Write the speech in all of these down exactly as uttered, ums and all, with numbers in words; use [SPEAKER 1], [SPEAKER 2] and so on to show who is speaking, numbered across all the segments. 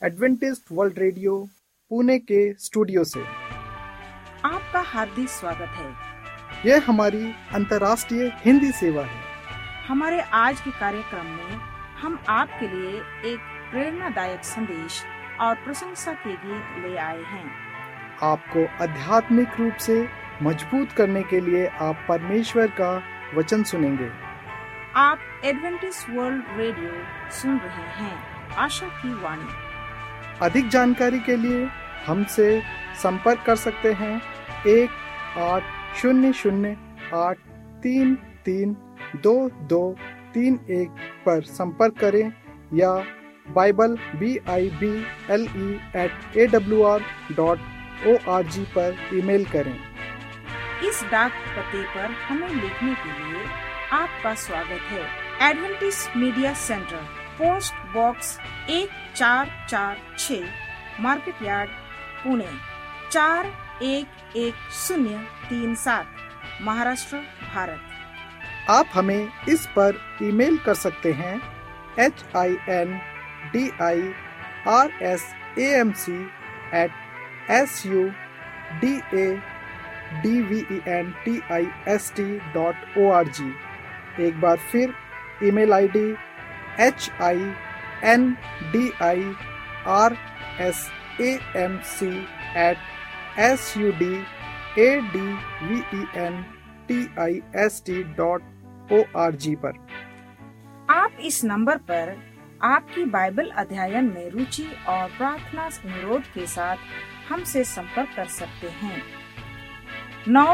[SPEAKER 1] Adventist World radio Pune के studio से
[SPEAKER 2] आपका हार्दिक स्वागत है।
[SPEAKER 1] यह हमारी अंतर्राष्ट्रीय हिंदी सेवा है।
[SPEAKER 2] हमारे आज के कार्यक्रम में हम आपके लिए एक प्रेरणादायक संदेश और प्रशंसा के गीत ले आए हैं।
[SPEAKER 1] आपको आध्यात्मिक रूप से मजबूत करने के लिए आप परमेश्वर का वचन सुनेंगे।
[SPEAKER 2] आप एडवेंटिस्ट वर्ल्ड रेडियो सुन रहे हैं, आशा की वाणी।
[SPEAKER 1] अधिक जानकारी के लिए हमसे संपर्क कर सकते हैं। एक आठ शून्य शून्य आठ तीन तीन दो दो तीन एक पर संपर्क करें या Bible B I B L E at A W R dot O R G पर ईमेल करें।
[SPEAKER 2] इस डाक पते पर हमें लिखने के लिए आपका स्वागत है। Adventist Media Center, post box एक चार चार छः, मार्केट यार्ड, पुणे चार एक एक शून्य तीन सात, महाराष्ट्र, भारत।
[SPEAKER 1] आप हमें इस पर ईमेल कर सकते हैं H I N D I R S A M C at S U D A D V E N T I S T dot O R G. एक बार फिर email ID H I N D I R S A M C at S U D A D V E N T I S T dot O R G पर।
[SPEAKER 2] आप इस number पर आपकी Bible अध्ययन में रुचि और प्रार्थना अनुरोध के साथ हमसे संपर्क कर सकते हैं। नौ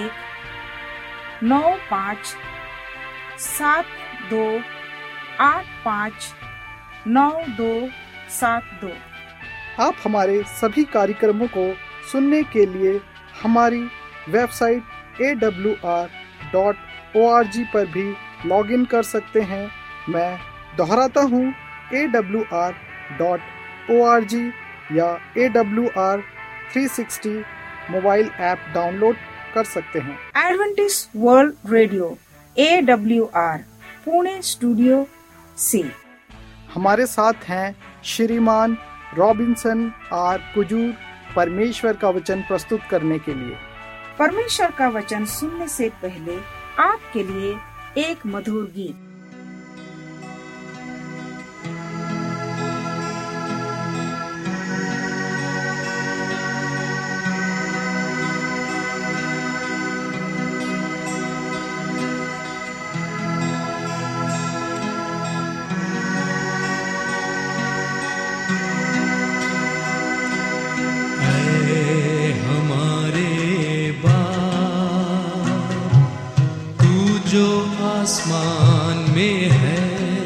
[SPEAKER 2] एक नौ पाँच सात दो आठ पाँच नौ दो सात दो।
[SPEAKER 1] आप हमारे सभी कार्यक्रमों को सुनने के लिए हमारी website A W R dot O R G पर भी लॉगिन कर सकते हैं। मैं दोहराता हूँ, A W R dot O R G या A W R three sixty mobile app download कर सकते हैं।
[SPEAKER 2] Adventist World Radio A W R Pune studio से
[SPEAKER 1] हमारे साथ हैं श्रीमान रॉबिन्सन आर कुजूर, परमेश्वर का वचन प्रस्तुत करने के लिए।
[SPEAKER 2] परमेश्वर का वचन सुनने से पहले आपके लिए एक मधुर गीत।
[SPEAKER 3] आसमान में है,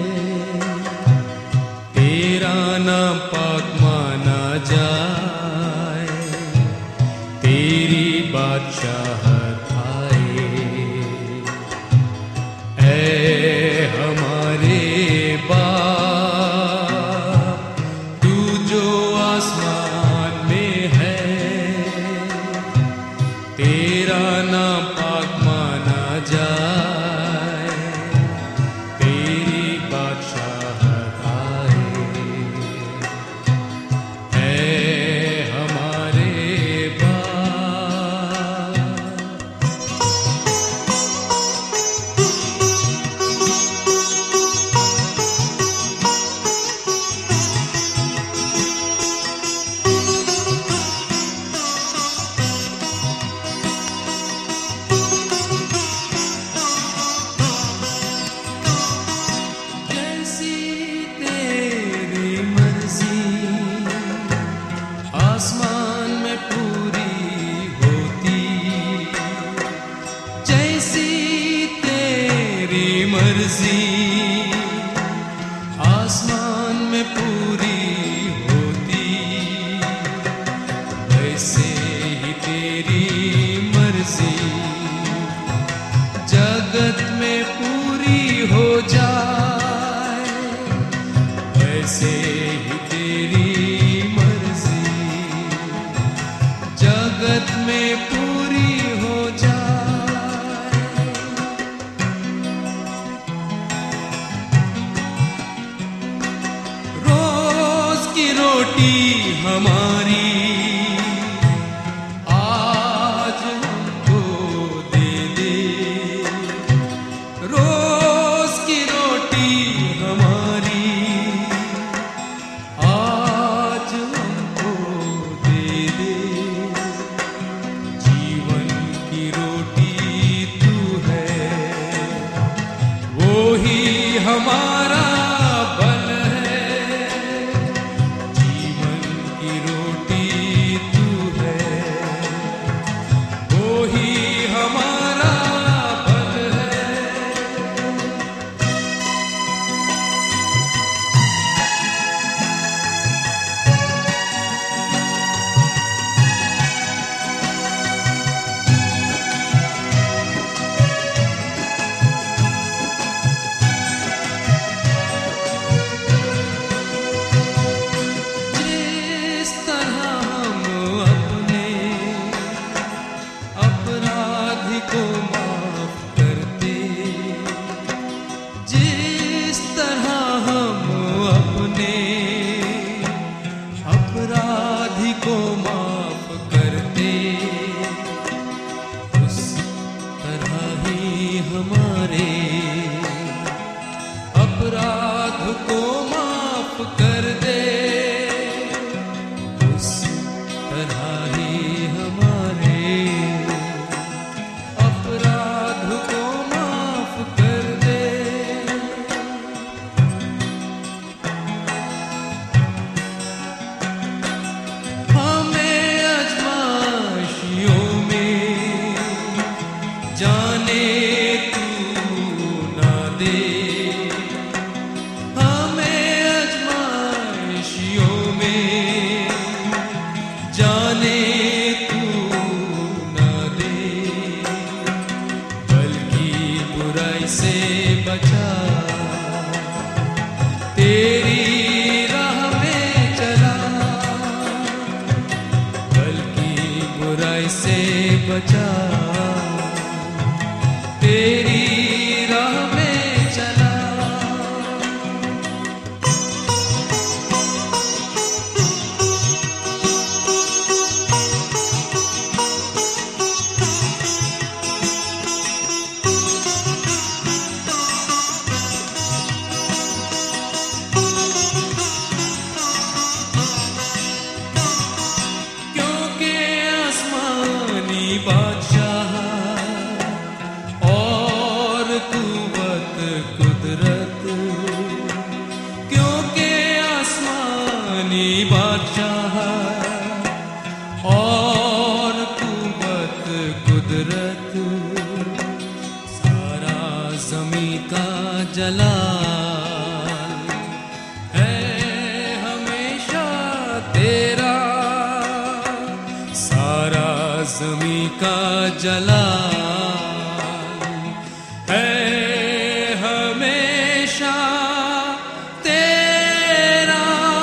[SPEAKER 3] तेरा नाम पाक माना जाए, तेरी बादशाहत आए। ऐ हमारे बाप, तू जो आसमान में है, तेरा नाम पाक माना जाए, रोटी हमारी आज हमको दे दे, रोज की रोटी हमारी आज हमको दे दे। जीवन की रोटी तू है, वो ही हमारा बल है। जीवन की रोटी तू है, वो ही हमारा बल है। जिस तरह हम अपने अपराधी को माफ करते, जिस तरह हम अपने अपराधी को माफ करते, उस तरह ही हमारे अपराध को माफ कर दे। उस तरह ही हमारे अपराध को माफ कर दे। हमें आजमाइशों में जाने तू ना दे, हमें आजमाइशों में जाने तू ना दे, बल्कि बुराई से बचा, तेरी राह में चला, बल्कि बुराई से बचा, तेरी राह में चला। क्योंकि आसमानी बादशाह और कुव्वत कुदरत, क्योंकि आसमानी बादशाह और कुव्वत कुदरत, सारा ज़मीं का जलाल है हमेशा तेरा, सारा ज़मीं का जलाल है हमेशा तेरा।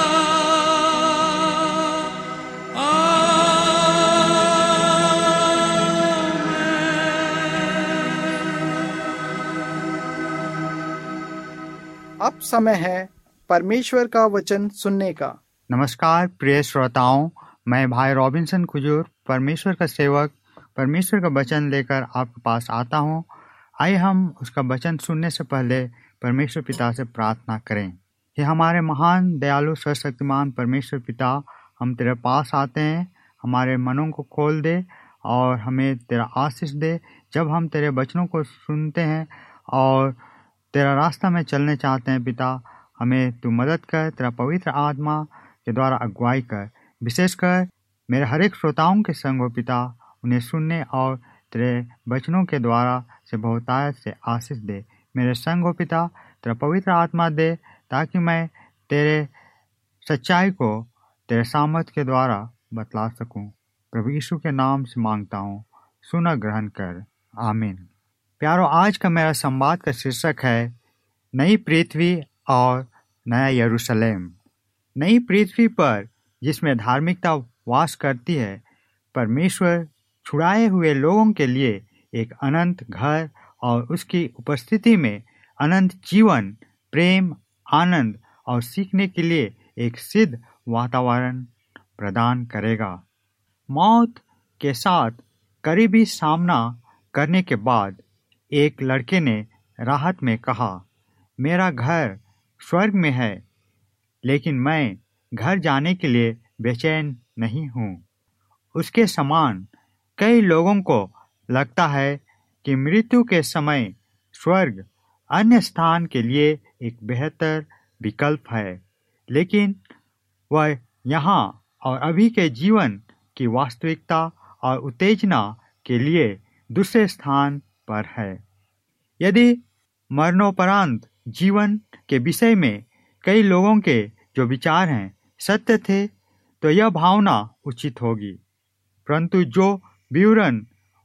[SPEAKER 1] अब समय है परमेश्वर का वचन सुनने का।
[SPEAKER 4] नमस्कार प्रिय श्रोताओं, मैं भाई रॉबिन्सन कुजूर, परमेश्वर का सेवक, परमेश्वर का वचन लेकर आपके पास आता हूँ। आइए हम उसका वचन सुनने से पहले परमेश्वर पिता से प्रार्थना करें। हे हमारे महान दयालु सर्वशक्तिमान परमेश्वर पिता, हम तेरे पास आते हैं, हमारे मनों को खोल दे और हमें तेरा आशीष दे। जब हम तेरे वचनों को सुनते हैं और तेरा रास्ता में चलने चाहते हैं पिता, हमें तू मदद कर, तेरा पवित्र आत्मा के द्वारा अगुवाई कर। विशेषकर मेरे हर एक श्रोताओं के संग हो पिता, उन्हें सुनने और तेरे वचनों के द्वारा से बहुतायत से आशीष दे। मेरे संग हो पिता, तेरा पवित्र आत्मा दे, ताकि मैं तेरे सच्चाई को तेरे सामर्थ के द्वारा बतला सकूं। प्रभु यीशु के नाम से मांगता हूँ, सुना ग्रहण कर, आमीन। प्यारो, आज का मेरा संवाद का शीर्षक है नई पृथ्वी और नया यरूशलेम। नई पृथ्वी पर जिसमें धार्मिकता वास करती है, परमेश्वर छुड़ाए हुए लोगों के लिए एक अनंत घर और उसकी उपस्थिति में अनंत जीवन, प्रेम, आनंद और सीखने के लिए एक सिद्ध वातावरण प्रदान करेगा। मौत के साथ करीबी सामना करने के बाद एक लड़के ने राहत में कहा, मेरा घर स्वर्ग में है, लेकिन मैं घर जाने के लिए बेचैन नहीं हूँ। उसके समान कई लोगों को लगता है कि मृत्यु के समय स्वर्ग अन्य स्थान के लिए एक बेहतर विकल्प है, लेकिन वह यहाँ और अभी के जीवन की वास्तविकता और उत्तेजना के लिए दूसरे स्थान पर है। यदि मरणोपरांत जीवन के विषय में कई लोगों के जो विचार हैं सत्य थे, तो यह भावना उचित होगी, परंतु जो विवरण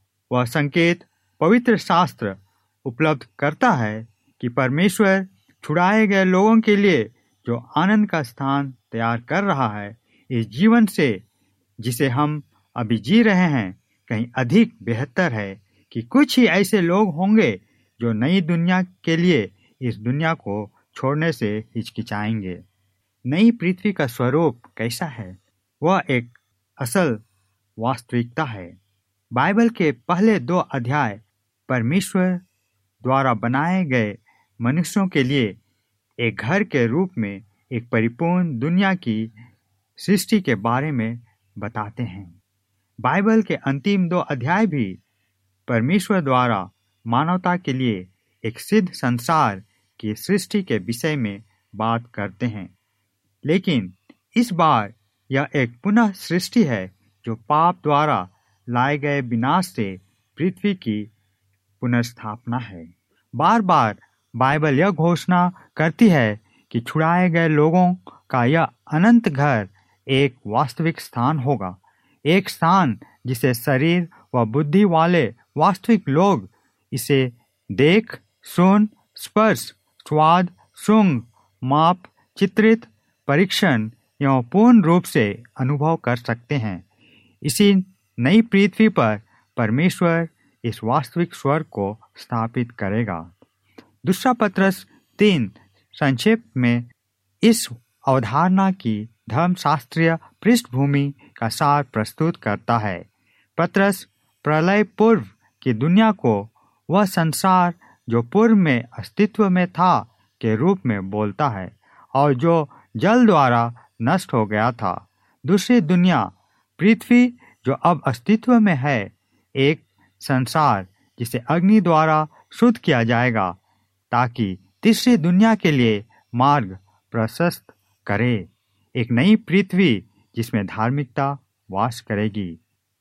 [SPEAKER 4] व संकेत पवित्र शास्त्र उपलब्ध करता है कि परमेश्वर छुड़ाए गए लोगों के लिए जो आनंद का स्थान तैयार कर रहा है, इस जीवन से जिसे हम अभी जी रहे हैं कहीं अधिक बेहतर है कि कुछ ही ऐसे लोग होंगे जो नई दुनिया के लिए इस दुनिया को छोड़ने से हिचकिचाएंगे। नई पृथ्वी का स्वरूप कैसा है? वह एक असल वास्तविकता है। बाइबल के पहले दो अध्याय परमेश्वर द्वारा बनाए गए मनुष्यों के लिए एक घर के रूप में एक परिपूर्ण दुनिया की सृष्टि के बारे में बताते हैं। बाइबल के अंतिम दो अध्याय भी परमेश्वर द्वारा मानवता के लिए एक सिद्ध संसार की सृष्टि के विषय में बात करते हैं, लेकिन इस बार यह एक पुनः सृष्टि है जो पाप द्वारा लाए गए विनाश से पृथ्वी की पुनर्स्थापना है। बार बार बाइबल यह घोषणा करती है कि छुड़ाए गए लोगों का यह अनंत घर एक वास्तविक स्थान होगा, एक स्थान जिसे शरीर व बुद्धि वाले वास्तविक लोग इसे देख, सुन, स्पर्श, स्वाद, सूंघ, माप, चित्रित, परीक्षण एवं पूर्ण रूप से अनुभव कर सकते हैं। इसी नई पृथ्वी पर परमेश्वर इस वास्तविक स्वर्ग को स्थापित करेगा। दूसरा पत्रस तीन संक्षेप में इस अवधारणा की धर्मशास्त्रीय पृष्ठभूमि का सार प्रस्तुत करता है। पत्रस प्रलय पूर्व की दुनिया को वह संसार जो पूर्व में अस्तित्व में था के रूप में बोलता है और जो जल द्वारा नष्ट हो गया था। दूसरी दुनिया पृथ्वी जो अब अस्तित्व में है, एक संसार जिसे अग्नि द्वारा शुद्ध किया जाएगा ताकि तीसरी दुनिया के लिए मार्ग प्रशस्त करे, एक नई पृथ्वी जिसमें धार्मिकता वास करेगी।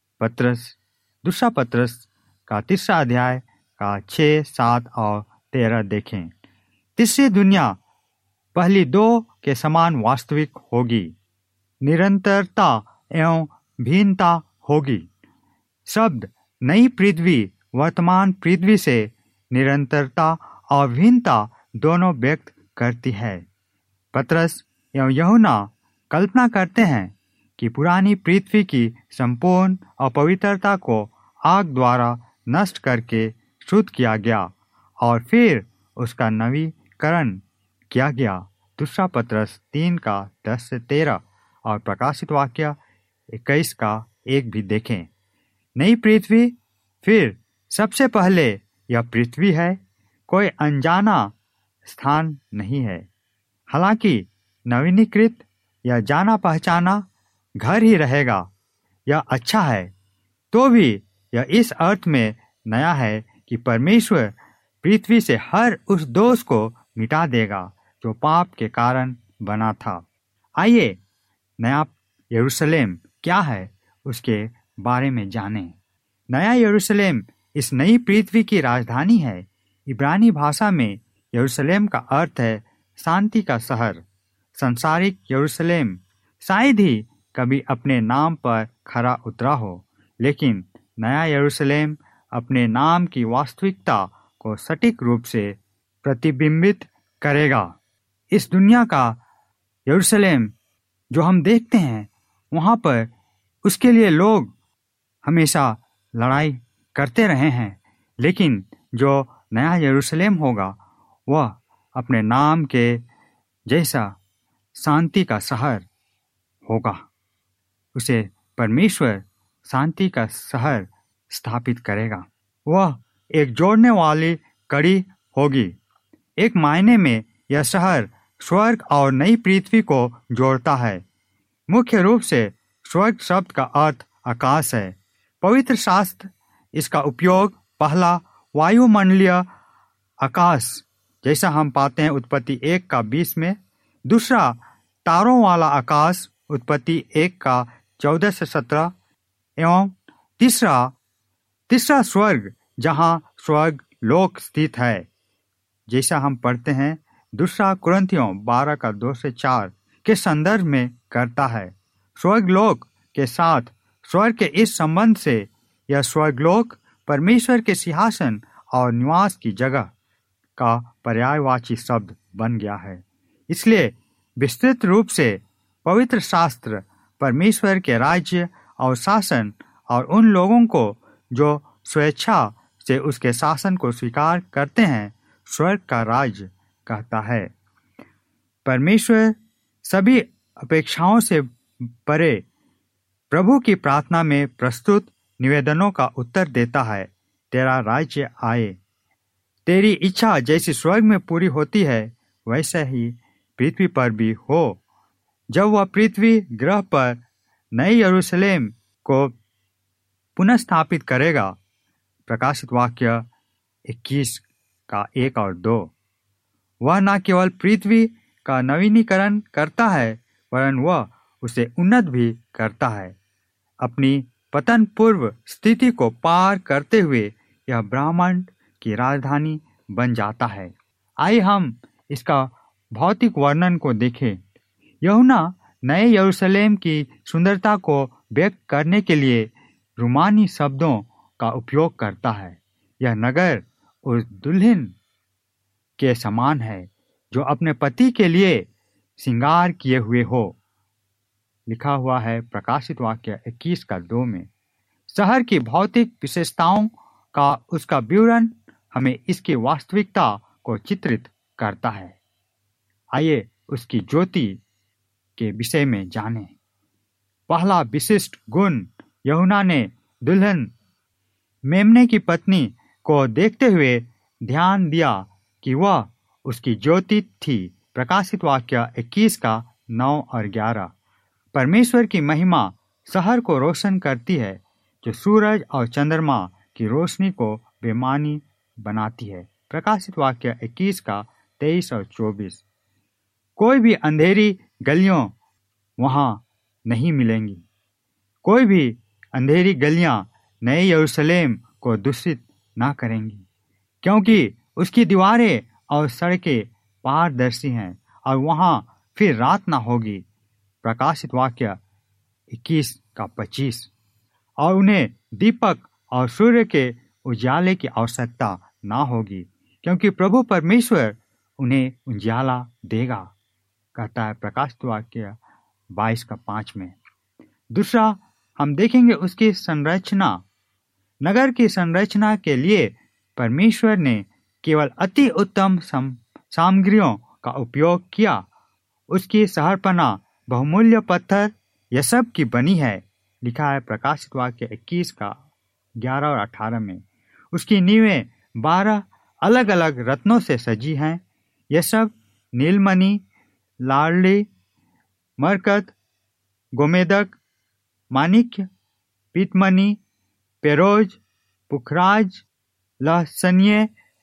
[SPEAKER 4] पत्रस दूसरा पत्रस का तीसरा अध्याय का छः, सात और तेरह देखें। तीसरी दुनिया पहली दो के समान वास्तविक होगी, निरंतरता एवं भिन्नता होगी। शब्द नई पृथ्वी वर्तमान पृथ्वी से निरंतरता और भिन्नता दोनों व्यक्त करती है। पत्रस एवं यूहन्ना कल्पना करते हैं कि पुरानी पृथ्वी की संपूर्ण अपवित्रता को आग द्वारा नष्ट करके शुद्ध किया गया और फिर उसका नवीकरण किया गया। दूसरा पत्रस तीन का दस से तेरह और प्रकाशित वाक्य इक्कीस का एक भी देखें। नई पृथ्वी फिर सबसे पहले यह पृथ्वी है, कोई अनजाना स्थान नहीं है। हालांकि नवीनीकृत या जाना पहचाना घर ही रहेगा, यह अच्छा है, तो भी यह इस अर्थ में नया है कि परमेश्वर पृथ्वी से हर उस दोष को मिटा देगा जो पाप के कारण बना था। आइए नया यरूशलेम क्या है उसके बारे में जानें। नया यरूशलेम इस नई पृथ्वी की राजधानी है। इब्रानी भाषा में यरूशलेम का अर्थ है शांति का शहर। संसारिक यरूशलेम शायद ही कभी अपने नाम पर खरा उतरा हो, लेकिन नया यरूशलेम अपने नाम की वास्तविकता को सटीक रूप से प्रतिबिंबित करेगा। इस दुनिया का यरूशलेम जो हम देखते हैं, वहाँ पर उसके लिए लोग हमेशा लड़ाई करते रहे हैं, लेकिन जो नया यरूशलेम होगा वह अपने नाम के जैसा शांति का शहर होगा। उसे परमेश्वर शांति का शहर स्थापित करेगा। वह एक जोड़ने वाली कड़ी होगी। एक मायने में यह शहर स्वर्ग और नई पृथ्वी को जोड़ता है। मुख्य रूप से स्वर्ग शब्द का अर्थ आकाश है। पवित्र शास्त्र इसका उपयोग पहला वायुमंडलीय आकाश जैसा हम पाते हैं उत्पत्ति एक का बीस में, दूसरा तारों वाला आकाश उत्पत्ति एक का चौदह से सत्रह, एवं तीसरा तीसरा स्वर्ग जहां स्वर्ग लोक स्थित है जैसा हम पढ़ते हैं दूसरा कुरिन्थियों बारह का दो से चार के संदर्भ में करता है। स्वर्गलोक के साथ स्वर्ग के इस संबंध से यह स्वर्गलोक परमेश्वर के सिंहासन और निवास की जगह का पर्यायवाची शब्द बन गया है। इसलिए विस्तृत रूप से पवित्र शास्त्र परमेश्वर के राज्य और शासन और उन लोगों को जो स्वेच्छा से उसके शासन को स्वीकार करते हैं स्वर्ग का राज्य कहता है। परमेश्वर सभी अपेक्षाओं से परे प्रभु की प्रार्थना में प्रस्तुत निवेदनों का उत्तर देता है। तेरा राज्य आए, तेरी इच्छा जैसी स्वर्ग में पूरी होती है वैसे ही पृथ्वी पर भी हो। जब वह पृथ्वी ग्रह पर नए यरूशलेम को पुनः स्थापित करेगा। प्रकाशित वाक्य इक्कीस का एक और दो। वह न केवल पृथ्वी का नवीनीकरण करता है वरन वह उसे उन्नत भी करता है। अपनी पतन पूर्व स्थिति को पार करते हुए यह ब्रह्मांड की राजधानी बन जाता है। आइए हम इसका भौतिक वर्णन को देखें। यूहन्ना नए यरूशलेम की सुंदरता को व्यक्त करने के लिए रोमानी शब्दों का उपयोग करता है। यह नगर उस दुल्हन के समान है जो अपने पति के लिए श्रृंगार किए हुए हो। लिखा हुआ है प्रकाशित वाक्य इक्कीस का दो में। शहर की भौतिक विशेषताओं का उसका विवरण हमें इसकी वास्तविकता को चित्रित करता है। आइए उसकी ज्योति के विषय में जानें। पहला विशिष्ट गुण यूहन्ना ने दुल्हन मेमने की पत्नी को देखते हुए ध्यान दिया कि वह उसकी ज्योति थी। प्रकाशित वाक्य इक्कीस का नौ और ग्यारह। परमेश्वर की महिमा शहर को रोशन करती है जो सूरज और चंद्रमा की रोशनी को बेमानी बनाती है। प्रकाशित वाक्य इक्कीस का तेईस और चौबीस। कोई भी अंधेरी गलियों वहां नहीं मिलेंगी। कोई भी अंधेरी गलियां नए यरूशलेम को दूषित ना करेंगी, क्योंकि उसकी दीवारें और सड़कें पारदर्शी हैं और वहां फिर रात ना होगी। प्रकाशित वाक्य इक्कीस का पच्चीस। और उन्हें दीपक और सूर्य के उजाले की आवश्यकता ना होगी, क्योंकि प्रभु परमेश्वर उन्हें उजाला देगा, कहता है प्रकाशित वाक्य बाईस का पांच में। दूसरा हम देखेंगे उसकी संरचना। नगर की संरचना के लिए परमेश्वर ने केवल अति उत्तम सामग्रियों का उपयोग किया। उसकी शहरपना बहुमूल्य पत्थर यह सब की बनी है। लिखा है प्रकाशित वाक्य इक्कीस का ग्यारह और अठारह में। उसकी नींवें बारह अलग अलग रत्नों से सजी हैं। यह सब नीलमणि, लाडली, मरकत, गोमेदक, माणिक्य, पीतमणि, पेरोज, पुखराज, लहसनिय,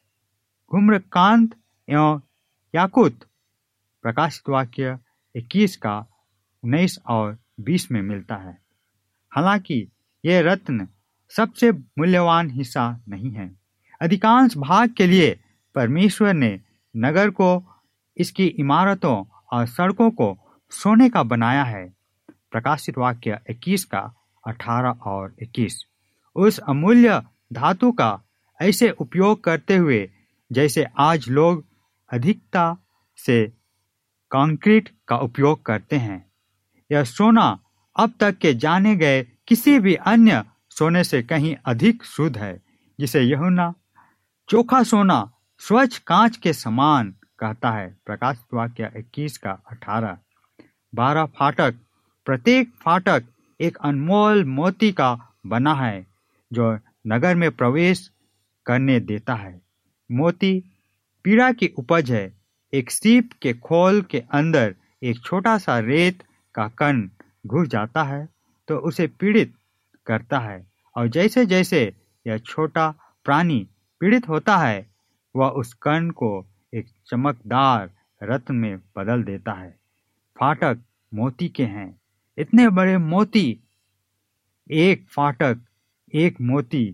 [SPEAKER 4] धूम्रकांत एवं याकूत। प्रकाशित वाक्य इक्कीस का उन्नीस और बीस में मिलता है। हालांकि ये रत्न सबसे मूल्यवान हिस्सा नहीं है। अधिकांश भाग के लिए परमेश्वर ने नगर को, इसकी इमारतों और सड़कों को सोने का बनाया है। प्रकाशित वाक्य इक्कीस का अठारह और इक्कीस। उस अमूल्य धातु का ऐसे उपयोग करते हुए जैसे आज लोग अधिकता से कंक्रीट का उपयोग करते हैं। यह सोना अब तक के जाने गए किसी भी अन्य सोने से कहीं अधिक शुद्ध है, जिसे यूहन्ना चोखा सोना स्वच्छ कांच के समान कहता है। प्रकाशित वाक्य इक्कीस का अठारह। बारह फाटक प्रत्येक फाटक एक अनमोल मोती का बना है जो नगर में प्रवेश करने देता है। मोती पीड़ा की उपज है। एक सीप के खोल के अंदर एक छोटा सा रेत का कण घुस जाता है तो उसे पीड़ित करता है, और जैसे जैसे यह छोटा प्राणी पीड़ित होता है वह उस कण को एक चमकदार रत्न में बदल देता है। फाटक मोती के हैं। इतने बड़े मोती, एक फाटक एक मोती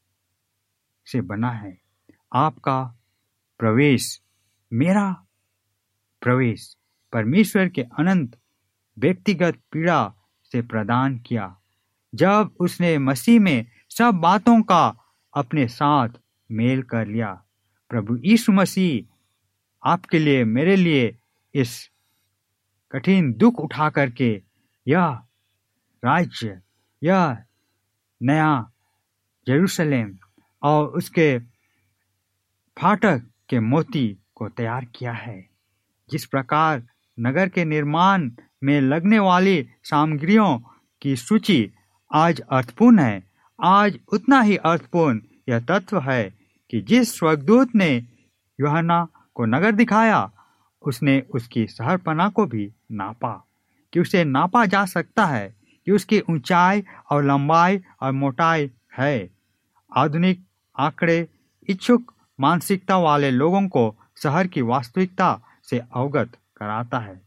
[SPEAKER 4] से बना है। आपका प्रवेश, मेरा प्रवेश परमेश्वर के अनंत व्यक्तिगत पीड़ा से प्रदान किया जब उसने मसीह में सब बातों का अपने साथ मेल कर लिया। प्रभु यीशु मसीह आपके लिए, मेरे लिए इस कठिन दुख उठा करके यह राज्य, यह नया यरूशलेम और उसके फाटक के मोती को तैयार किया है। जिस प्रकार नगर के निर्माण में लगने वाली सामग्रियों की सूची आज अर्थपूर्ण है, आज उतना ही अर्थपूर्ण यह तत्व है कि जिस स्वर्गदूत ने यूहन्ना को नगर दिखाया उसने उसकी शहरपना को भी नापा, कि उसे नापा जा सकता है कि उसकी ऊंचाई और लंबाई और मोटाई है। आधुनिक आंकड़े इच्छुक मानसिकता वाले लोगों को शहर की वास्तविकता से अवगत कराता है।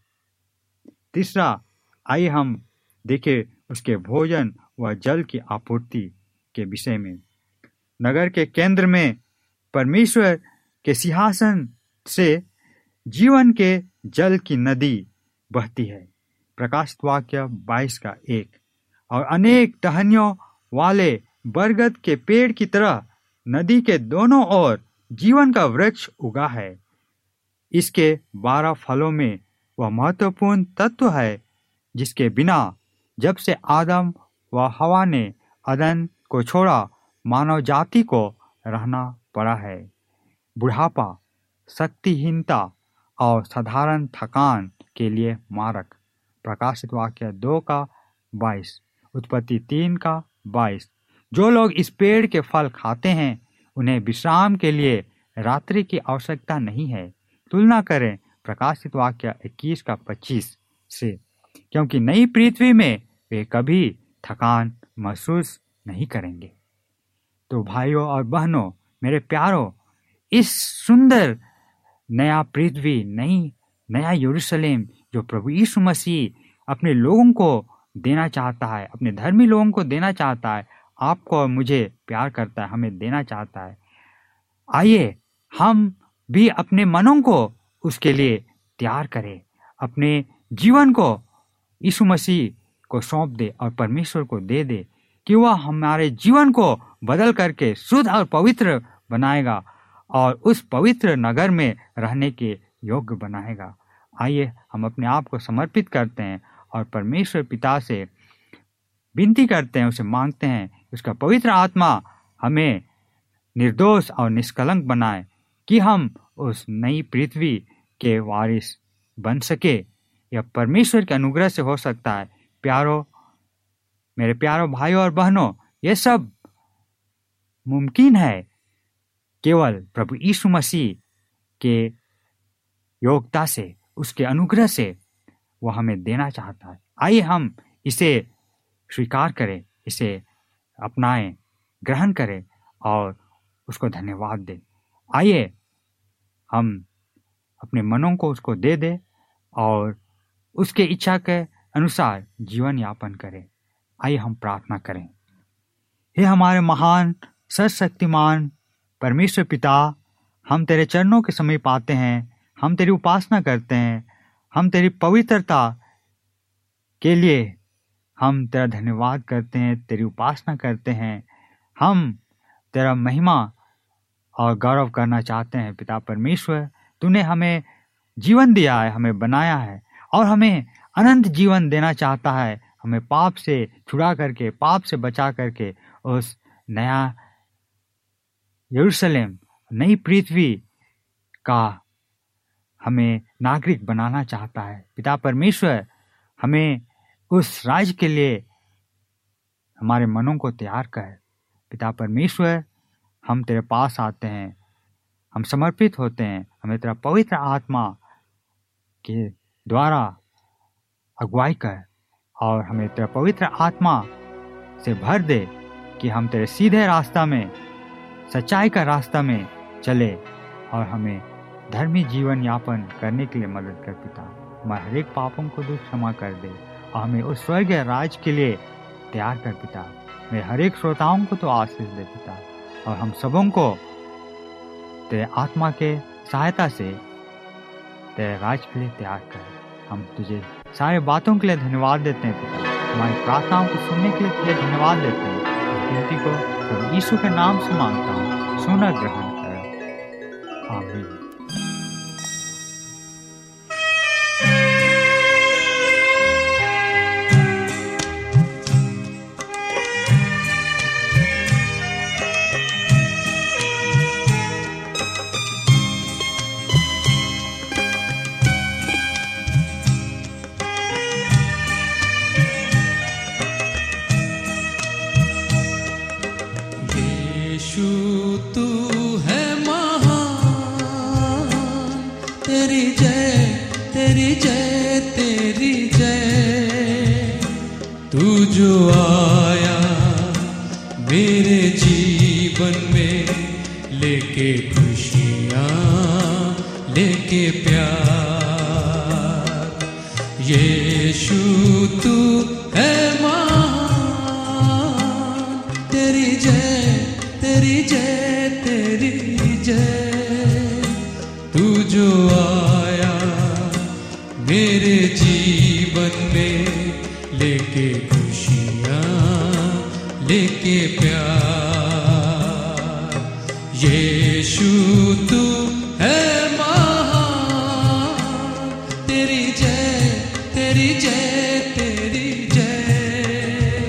[SPEAKER 4] तीसरा, आइए हम देखें उसके भोजन व जल की आपूर्ति के विषय में। नगर के केंद्र में परमेश्वर के सिंहासन से जीवन के जल की नदी बहती है। प्रकाशित वाक्य बाईस का एक। और अनेक टहनियों वाले बरगद के पेड़ की तरह नदी के दोनों ओर जीवन का वृक्ष उगा है। इसके बारह फलों में वह महत्वपूर्ण तत्व है जिसके बिना जब से आदम व हवा ने अदन को छोड़ा मानव जाति को रहना पड़ा है। बुढ़ापा, शक्तिहीनता और साधारण थकान के लिए मारक। प्रकाशित वाक्य दो का बाईस, उत्पत्ति तीन का बाईस। जो लोग इस पेड़ के फल खाते हैं उन्हें विश्राम के लिए रात्रि की आवश्यकता नहीं है। तुलना करें प्रकाशित वाक्य इक्कीस का पच्चीस से, क्योंकि नई पृथ्वी में वे कभी थकान महसूस नहीं करेंगे। तो भाइयों और बहनों, मेरे प्यारों, इस सुंदर नया पृथ्वी, नई नया यरूशलेम जो प्रभु यीशु मसीह अपने लोगों को देना चाहता है, अपने धर्मी लोगों को देना चाहता है, आपको और मुझे प्यार करता है, हमें देना चाहता है। आइए हम भी अपने मनों को उसके लिए तैयार करें, अपने जीवन को यीशु मसीह को सौंप दे और परमेश्वर को दे दे कि वह हमारे जीवन को बदल करके शुद्ध और पवित्र बनाएगा और उस पवित्र नगर में रहने के योग्य बनाएगा। आइए हम अपने आप को समर्पित करते हैं और परमेश्वर पिता से विनती करते हैं, उसे मांगते हैं उसका पवित्र आत्मा हमें निर्दोष और निष्कलंक बनाए कि हम उस नई पृथ्वी के वारिस बन सके। यह परमेश्वर के अनुग्रह से हो सकता है। प्यारो, मेरे प्यारो भाइयों और बहनों, यह सब मुमकिन है केवल प्रभु यीशु मसीह के योग्यता से, उसके अनुग्रह से वह हमें देना चाहता है। आइए हम इसे स्वीकार करें, इसे अपनाएं, ग्रहण करें और उसको धन्यवाद दें। आइए हम अपने मनों को उसको दे दें और उसके इच्छा के अनुसार जीवन यापन करें। आइए हम प्रार्थना करें। हे हमारे महान सर्वशक्तिमान परमेश्वर पिता, हम तेरे चरणों के समीप आते हैं, हम तेरी उपासना करते हैं, हम तेरी पवित्रता के लिए हम तेरा धन्यवाद करते हैं, तेरी उपासना करते हैं। हम तेरा महिमा और गौरव करना चाहते हैं। पिता परमेश्वर, तूने हमें जीवन दिया है, हमें बनाया है और हमें अनंत जीवन देना चाहता है। हमें पाप से छुड़ा करके, पाप से बचा करके उस नया यरूशलेम, नई पृथ्वी का हमें नागरिक बनाना चाहता है। पिता परमेश्वर, हमें उस राज्य के लिए हमारे मनों को तैयार कर। पिता परमेश्वर, हम तेरे पास आते हैं, हम समर्पित होते हैं। हमें तेरा पवित्र आत्मा के द्वारा अगुवाई कर और हमें तेरा पवित्र आत्मा से भर दे कि हम तेरे सीधे रास्ता में, सच्चाई का रास्ता में चले और हमें धर्मी जीवन यापन करने के लिए मदद कर पिता। हमारे हर एक पापों को तू क्षमा कर दे और हमें उस स्वर्गीय राज के लिए तैयार कर पिता। मेरे हर एक श्रोताओं को तो आशीष दे पिता और हम सबों को तेरे आत्मा के सहायता से तेरे राज के लिए तैयार कर। हम तुझे सारे बातों के लिए धन्यवाद देते हैं पिता। हमारी प्रार्थनाओं को सुनने के लिए तुझे धन्यवाद देते हैं। इस विनती को प्रभु यीशु के नाम से मांगता हूँ, सुना ग्रहण कर। आमीन।
[SPEAKER 3] जो आया मेरे जीवन में, लेके खुशियाँ लेके प्यार। यीशु तू है महान, तेरी जय तेरी जय तेरी जय। तू जो आया मेरे जीवन में, लेके लेके प्यार। यीशु तू है महान, तेरी जय तेरी जय तेरी जय।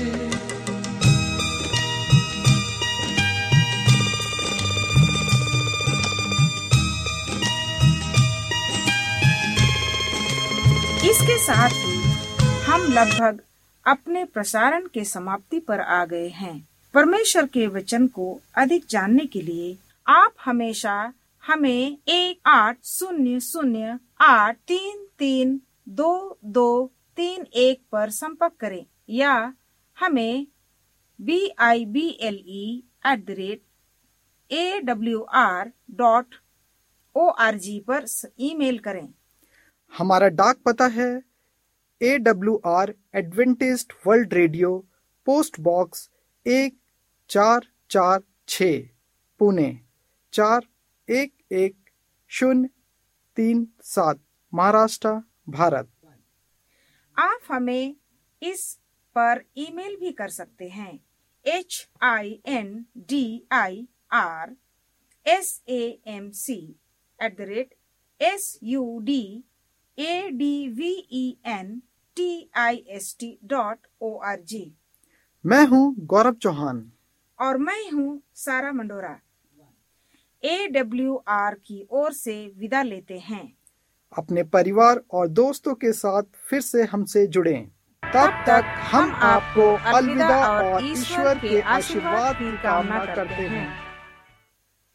[SPEAKER 2] इसके साथ ही हम लगभग अपने प्रसारण के समाप्ति पर आ गए हैं। परमेश्वर के वचन को अधिक जानने के लिए आप हमेशा हमें एक आठ शून्य शून्य आठ तीन तीन दो दो तीन एक पर संपर्क करें या हमें B I B L E at the rate A W R dot O R G पर ईमेल करें।
[SPEAKER 1] हमारा डाक पता है A W R Adventist World Radio, post box एक चार चार छः, पुणे चार एक एक शून्य तीन सात, महाराष्ट्र, भारत।
[SPEAKER 2] आप हमें इस पर ईमेल भी कर सकते हैं। H I N D I R S A M C at the rate S U D A D V E N T I S T dot O R G.
[SPEAKER 1] मैं हूँ गौरव चौहान
[SPEAKER 2] और मैं हूँ सारा मंडोरा। ए डब्ल्यू आर की ओर से विदा लेते हैं।
[SPEAKER 1] अपने परिवार और दोस्तों के साथ फिर से हमसे जुड़ें। तब तक हम आपको अलविदा और ईश्वर के आशीर्वाद की कामना करते हैं।